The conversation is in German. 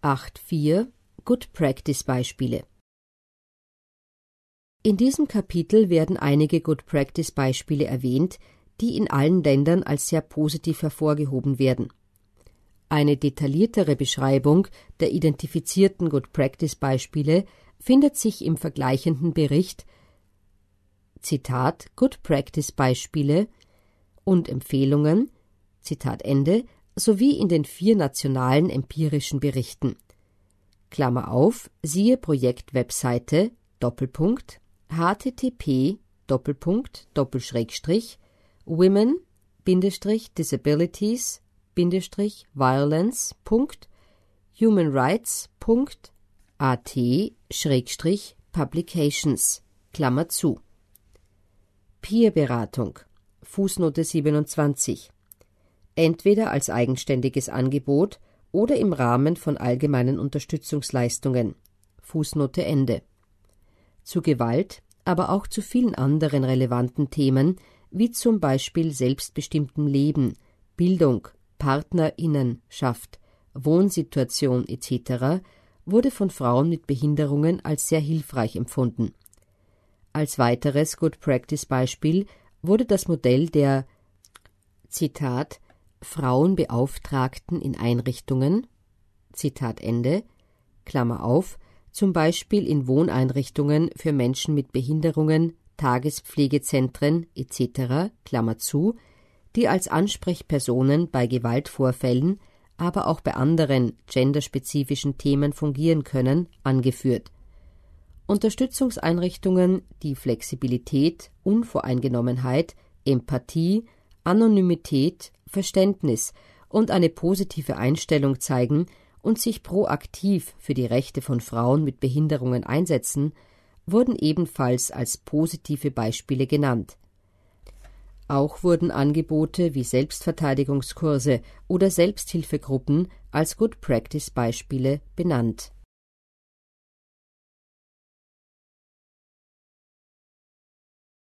8.4 Good Practice Beispiele. In diesem Kapitel werden einige Good Practice Beispiele erwähnt, die in allen Ländern als sehr positiv hervorgehoben werden. Eine detailliertere Beschreibung der identifizierten Good Practice Beispiele findet sich im vergleichenden Bericht Zitat Good Practice Beispiele und Empfehlungen Zitat Ende sowie in den 4 nationalen empirischen Berichten. Klammer auf, siehe Projektwebseite women-disabilities-violence.humanrights.at/publications Klammer zu. Peerberatung Fußnote 27 entweder als eigenständiges Angebot oder im Rahmen von allgemeinen Unterstützungsleistungen. Fußnote Ende. Zu Gewalt, aber auch zu vielen anderen relevanten Themen, wie zum Beispiel selbstbestimmtem Leben, Bildung, Partnerinnenschaft, Wohnsituation etc., wurde von Frauen mit Behinderungen als sehr hilfreich empfunden. Als weiteres Good Practice Beispiel wurde das Modell der Zitat Frauenbeauftragten in Einrichtungen Zitat Ende Klammer auf, zum Beispiel in Wohneinrichtungen für Menschen mit Behinderungen, Tagespflegezentren etc. Klammer zu, die als Ansprechpersonen bei Gewaltvorfällen, aber auch bei anderen genderspezifischen Themen fungieren können, angeführt. Unterstützungseinrichtungen, die Flexibilität, Unvoreingenommenheit, Empathie, Anonymität, Verständnis und eine positive Einstellung zeigen und sich proaktiv für die Rechte von Frauen mit Behinderungen einsetzen, wurden ebenfalls als positive Beispiele genannt. Auch wurden Angebote wie Selbstverteidigungskurse oder Selbsthilfegruppen als Good Practice Beispiele benannt.